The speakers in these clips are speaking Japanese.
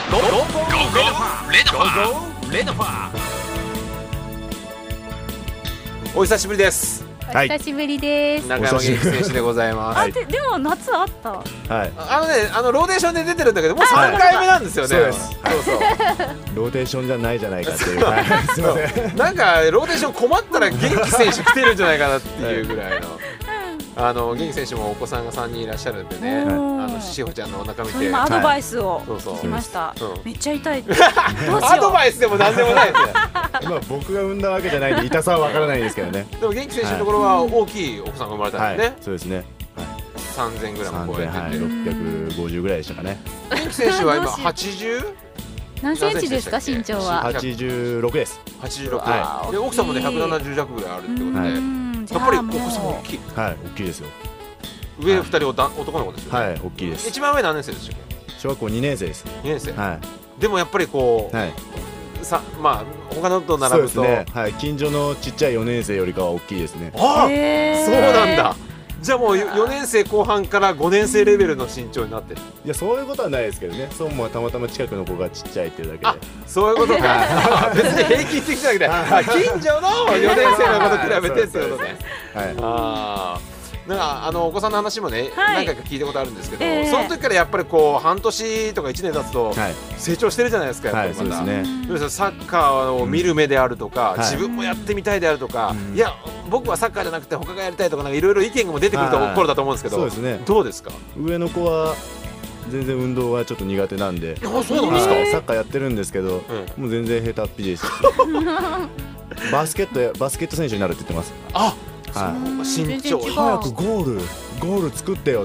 お久しぶりです。 お久しぶりです。 中山元気選手でございます。 でも夏あった。 はい。 ローテーションで出てるんだけどもう3回目なんですよね。 そうです。 そうローテーションじゃないじゃないかっていう。すみません。 なんかローテーション困ったら元気選手来てるんじゃないかなっていうぐらいの。元気選手もお子さんが3人いらっしゃるんでね、しほちゃんのお腹見て今アドバイスを聞きました。めっちゃ痛い。 アドバイスでもなんでもないですね。 僕が産んだわけじゃないんで痛さはわからないんですけどね。 でも元気選手のところは大きいお子さんが生まれたんですね。 そうですね。 3000グラム超えてて、 650ぐらいでしたかね。 元気選手は今80？ 何センチですか身長は ？86です。 86。で奥さんもね170弱ぐらいあるってことで。やっぱりお子さん大きい。 はい、大きいですよ。 上2人男の子ですよね。 はい、大きいです。 一番上何年生でしたっけ？ 小学校2年生です。 2年生。 はい。 でもやっぱりこう、まあ他のと並ぶと、 そうですね。はい、近所のちっちゃい4年生よりかは大きいですね。 ああ、そうなんだ。じゃあもう4年生後半から5年生レベルの身長になってる。 いや、そういうことはないですけどね。そうもたまたま近くの子がちっちゃいっていうだけで。 そういうことか。別に平均的じゃなくて、近所の4年生の子と比べてってことね。なんかお子さんの話もね、何回か聞いたことあるんですけど、その時からやっぱりこう半年とか1年経つと成長してるじゃないですか。やっぱりまたサッカーを見る目であるとか、自分もやってみたいであるとか、いや僕はサッカーじゃなくて他がやりたいとか、いろいろ意見も出てくる頃だと思うんですけど、どうですか？ 上の子は全然運動はちょっと苦手なんで。 そうなんですか？ サッカーやってるんですけど、もう全然下手っぴです。バスケット選手になるって言ってます。 身長早くゴール作ってよって。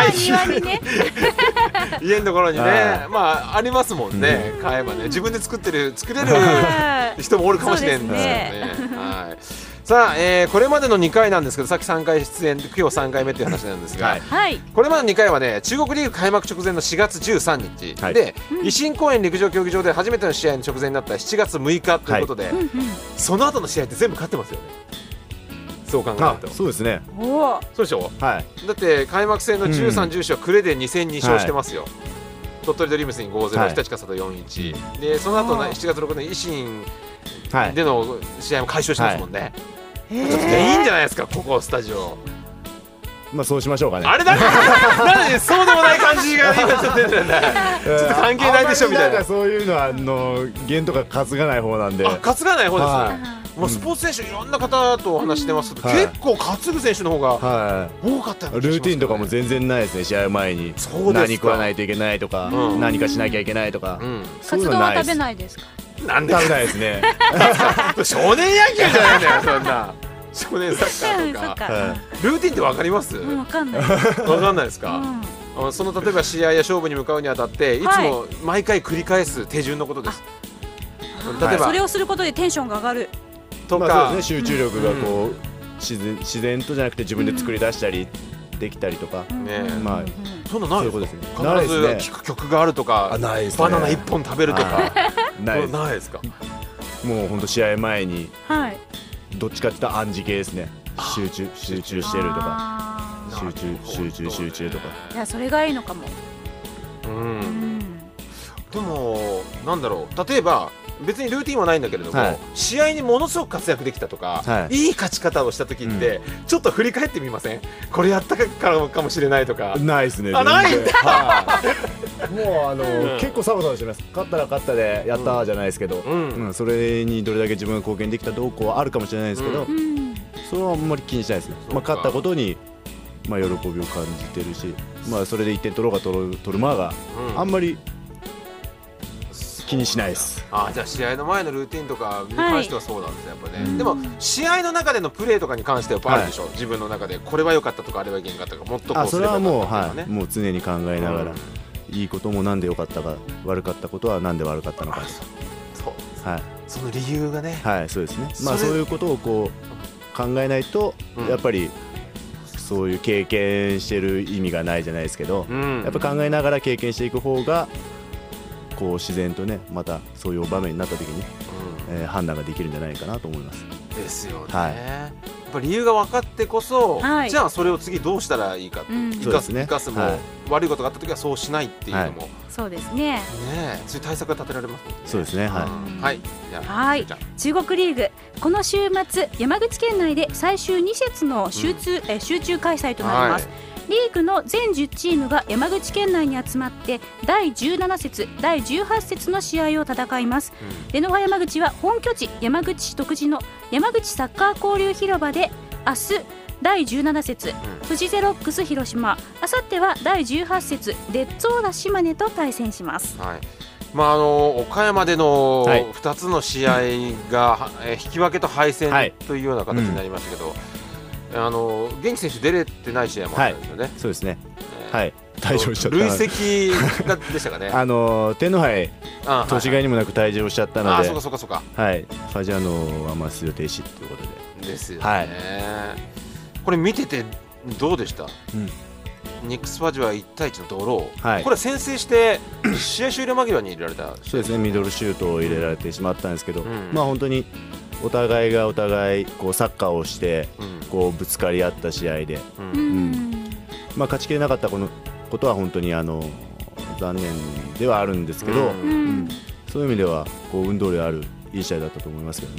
家のところにね、まあありますもんね。買えばね、自分で作れる人もおるかもしれんですけどね。さあ、これまでの2回なんですけど、さっき3回出演、今日3回目っていう話なんですが、これまでの2回はね、中国リーグ開幕直前の4月13日で、維新公園陸上競技場で初めての試合の直前になった7月6日ということで、その後の試合って全部勝ってますよね。そう考えると。 そうですね。 そうでしょ。 はい。 だって開幕戦の13、14はクレで2戦2勝してますよ。鳥取ドリームスに 5-0、日立笠戸 4-1 で、その後7月6日の維新での試合も快勝してますもんね。ちょっといいんじゃないですか、ここスタジオ。 まあそうしましょうかね。 あれだなんでそうでもない感じが今ちょっと出てるんだ。ちょっと関係ないでしょみたいな。 そういうのは弦とか担がない方なんで。 担がない方ですね。もうスポーツ選手いろんな方とお話してますけど、結構担ぐ選手の方が多かったよね。 ルーティンとかも全然ないですね。試合前に何食わないといけないとか、何かしなきゃいけないとか。 カツ丼は食べないですか？ なんで食べないですね。 少年野球じゃないんだよそんな。少年サッカーとかルーティンってわかります？ わかんない。 わかんないですか？その例えば試合や勝負に向かうにあたっていつも毎回繰り返す手順のことです。 例えばそれをすることでテンションが上がるとか、集中力がこう自然とじゃなくて自分で作り出したりできたりとか。 まあそんなないですね。必ず聴く曲があるとか、バナナ1本食べるとかないですか？ もう本当試合前にどっちかって言ったら暗示系ですね。集中してるとか、集中とか。 いや、それがいいのかも。 でもなんだろう、例えば別にルーティンはないんだけれども、試合にものすごく活躍できたとか、いい勝ち方をした時ってちょっと振り返ってみません？これやったからかもしれないとか。 ないですね。 ないんだ。 もう結構サバサバしてます。勝ったら勝ったでやったじゃないですけど、それにどれだけ自分が貢献できたどうこうはあるかもしれないですけど、それはあんまり気にしないですね。勝ったことに喜びを感じてるし、それで1点取ろうが取るまがあんまり気にしないです。 じゃあ試合の前のルーティンとかに関してはそうなんですね、やっぱね。でも試合の中でのプレーとかに関してはあるでしょ。自分の中でこれは良かったとかあれはいけんかったとか、もっとこうすればよかったとかね。 もう常に考えながら、いいこともなんで良かったか、悪かったことはなんで悪かったのか。 その理由がね。 そうですね。そういうことをこう考えないとやっぱりそういう経験してる意味がないじゃないですけど、やっぱ考えながら経験していく方がこう自然とね、またそういう場面になった時に判断ができるんじゃないかなと思います。 ですよね、やっぱ理由が分かってこそ、じゃあそれを次どうしたらいいか、生かすも、悪いことがあった時はそうしないっていうのも、 そうですね、 そういう対策が立てられますもんね。 そうですね、 中国リーグ、この週末山口県内で最終2節の集中開催となります。リーグの全10チームが山口県内に集まって第17節、第18節の試合を戦います。レノファ山口は本拠地山口市独自の山口サッカー交流広場で明日第17節、富士ゼロックス広島、あさっては第18節レッツォーラ島根と対戦します。 岡山での2つの試合が引き分けと敗戦というような形になりましたけど、元気選手出れてない試合もあったんですよね。 そうですね、退場しちゃった。 累積でしたかね。 天皇杯年がいにもなく退場しちゃったので、 そうか。ファジアーノは出場停止ということで。 ですよね。これ見ててどうでした？ニックスファジは1対1のドロー、これ先制して試合終了間際に入れられた。 そうですね、ミドルシュートを入れられてしまったんですけど、本当にお互いがお互いこうサッカーをしてこうぶつかり合った試合で、勝ちきれなかったことは本当に残念ではあるんですけど、そういう意味ではこう運動量あるいい試合だったと思いますけどね。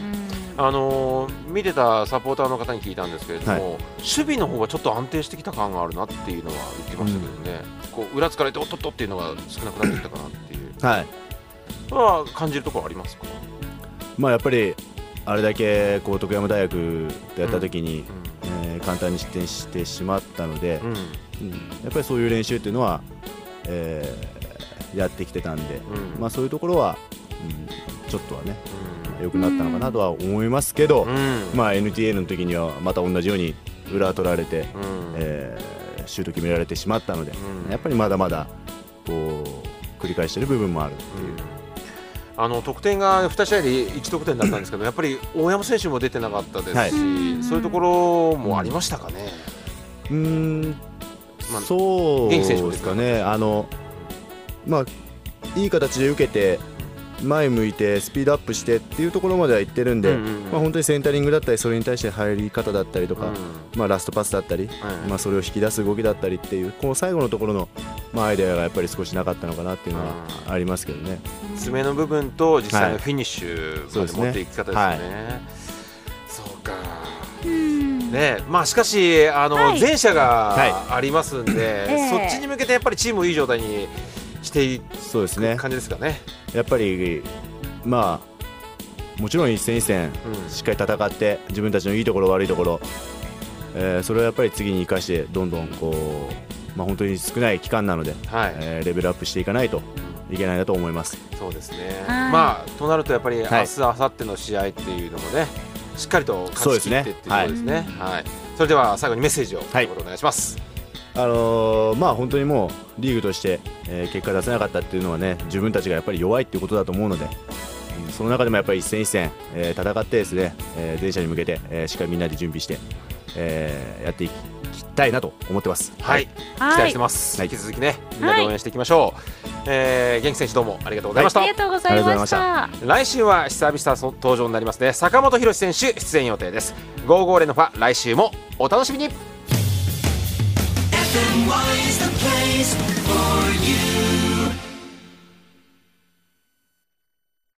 見てたサポーターの方に聞いたんですけれども、守備の方がちょっと安定してきた感があるなっていうのは言ってましたけどね、こう裏つかれておっとっとっていうのが少なくなってきたかなっていう、それは感じるところありますか？ やっぱりあれだけこう徳山大学でやった時に、簡単に失点してしまったので、やっぱりそういう練習っていうのは、やってきてたんで、そういうところは、ちょっとはね、良くなったのかなとは思いますけど、NTA の時にはまた同じように裏取られて、シュート決められてしまったので、やっぱりまだまだこう繰り返している部分もあるっていう。 得点が2試合で1得点だったんですけど、やっぱり大山選手も出てなかったですし、そういうところもありましたかね。 そうですかね。いい形で受けて前向いてスピードアップしてっていうところまでは行ってるんで、本当にセンタリングだったりそれに対して入り方だったりとか、ラストパスだったり、それを引き出す動きだったりっていうこの最後のところの、アイデアがやっぱり少しなかったのかなっていうのはありますけどね。 爪の部分と実際のフィニッシュまで持っていき方ですよね。そうかね。しかし前者がありますんで、そっちに向けてやっぱりチームをいい状態にしていく感じですかね。 やっぱりもちろん一戦一戦しっかり戦って自分たちのいいところ悪いところ、それをやっぱり次に生かしてどんどんこう、本当に少ない期間なので、レベルアップしていかないといけないなと思います。 そうですね。となるとやっぱり明日明後日の試合っていうのもね、しっかりと勝ち切ってっていうところですね。それでは最後にメッセージを一言お願いします。 本当にもうリーグとして、結果出せなかったっていうのはね、自分たちがやっぱり弱いっていうことだと思うので、その中でもやっぱり一戦一戦、戦ってですね、前者に向けて、しっかりみんなで準備して、やっていきたいなと思ってます。期待してます。引き続きね、みんなで応援していきましょう。元気選手どうもありがとうございました。 ありがとうございました。 来週は久々登場になりますね。坂本裕選手出演予定です。55レノファ、来週もお楽しみに。Why is the place